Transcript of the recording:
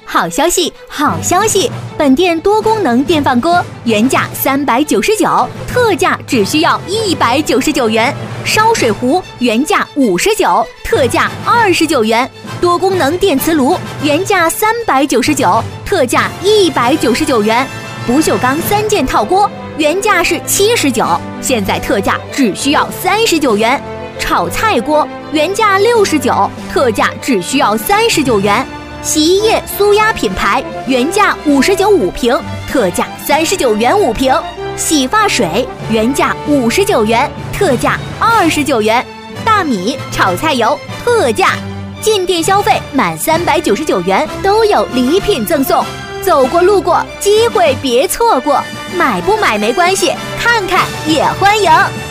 好消息，好消息！本店多功能电饭锅原价399，特价只需要199元；烧水壶原价59，特价29元；多功能电磁炉原价399，特价199元；不锈钢3件套锅原价是79，现在特价只需要39元；炒菜锅原价69，特价只需要39元。洗衣液苏压品牌原价59.5瓶，特价39元5瓶；洗发水原价59元，特价29元；大米、炒菜油特价，进店消费满399元都有礼品赠送。走过路过，机会别错过，买不买没关系，看看也欢迎。